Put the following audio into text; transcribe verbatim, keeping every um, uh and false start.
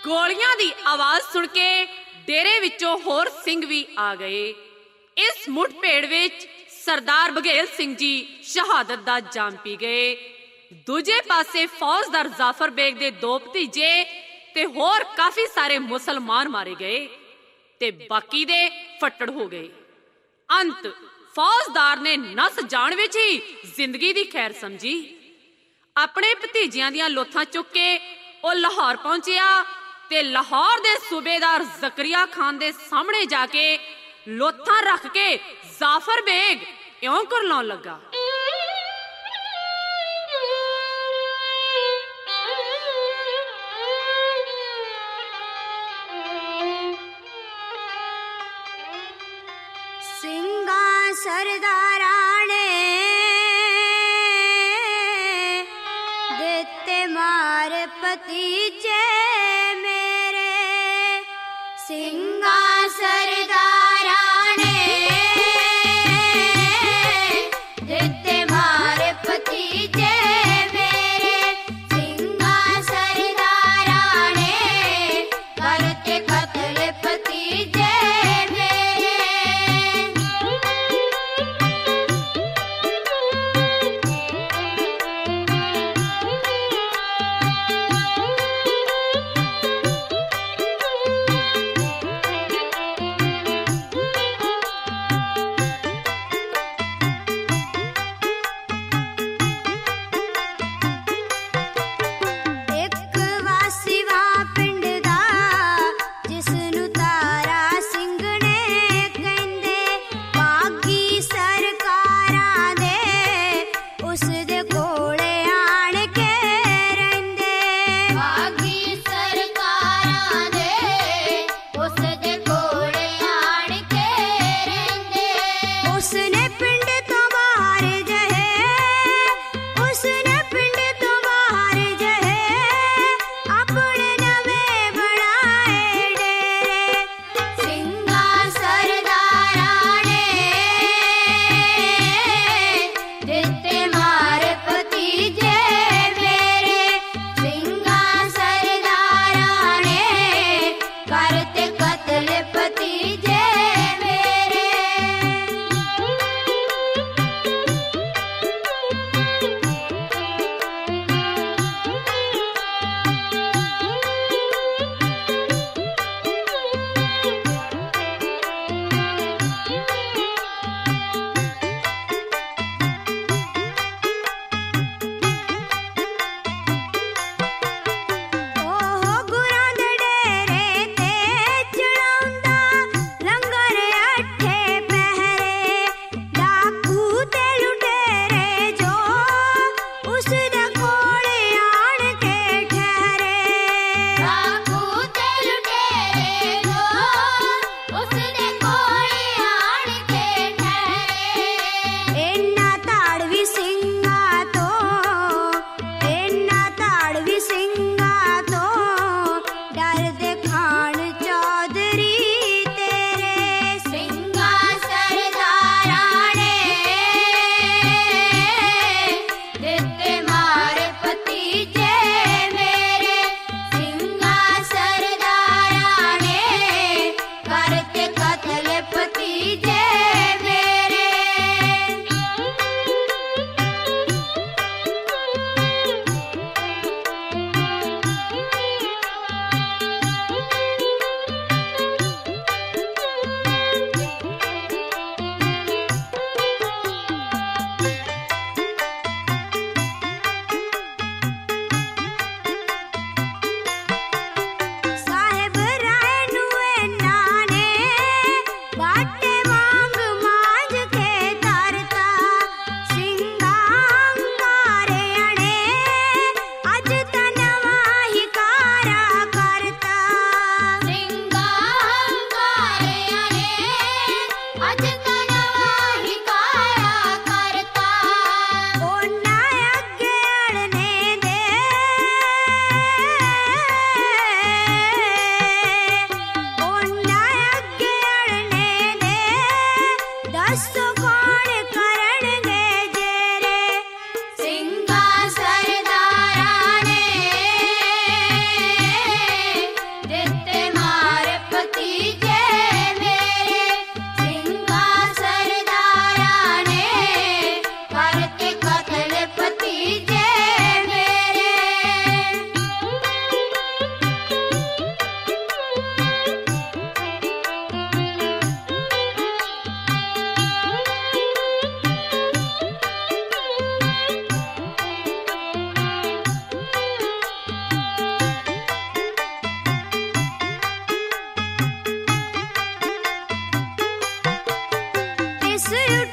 ਗੋਲੀਆਂ ਦੀ ਆਵਾਜ਼ ਸੁਣ ਕੇ ਡੇਰੇ ਵਿੱਚੋਂ ਹੋਰ ਸਿੰਘ ਵੀ ਆ ਗਏ। ਇਸ ਮੁੱਠਭੇੜ ਵਿੱਚ ਸਰਦਾਰ ਬਘੇਲ ਸਿੰਘ ਜੀ ਸ਼ਹਾਦਤ ਦਾ ਜਾਮ ਪੀ ਗਏ। ਦੂਜੇ ਪਾਸੇ ਫੌਜਦਾਰ ਜ਼ਾਫਰ ਬੇਗ ਦੇ ਦੋ ਭਤੀਜੇ ਤੇ ਹੋਰ ਕਾਫੀ ਸਾਰੇ ਮੁਸਲਮਾਨ ਮਾਰੇ ਗਏ ਤੇ ਬਾਕੀ ਦੇ ਫੱਟੜ ਹੋ ਗਏ। ਅੰਤ ਫੌਜਦਾਰ ਨੇ ਨਸ ਜਾਣ ਵਿੱਚ ਹੀ ਜ਼ਿੰਦਗੀ ਦੀ ਖੈਰ ਸਮਝੀ। ਆਪਣੇ ਭਤੀਜਿਆਂ ਦੀਆਂ ਲੋਥਾਂ ਚੁੱਕ ਕੇ ਉਹ ਲਾਹੌਰ ਪਹੁੰਚਿਆ ਤੇ ਲਾਹੌਰ ਦੇ ਸੂਬੇਦਾਰ ਜ਼ਕਰੀਆ ਖਾਨ ਦੇ ਸਾਹਮਣੇ ਜਾ ਕੇ ਲੋਥਾਂ ਰੱਖ ਕੇ ਜ਼ਾਫਰ ਬੇਗ ਇਉਂ ਕਰਲਾਉਣ ਲੱਗਾ। ਸਿੰਘਾਂ ਸਰਦਾਰਾਂ ਨੇ ਦਿੱਤੇ ਮਾਰ ਭਤੀਜੇ ਮੇਰੇ, ਸਿੰਘਾਂ ਸਰਦਾਰਾਂ ਨੇ ਦਿੱਤੇ ਮਾਰ ਭਤੀਜੇ ਮੇਰੇ, ਸਿੰਘਾਂ ਸਰਦਾਰਾਂ ਨੇ ਕਰਤੇ ਕਤਲ ਭਤੀਜੇ ਮੇਰੇ। उठ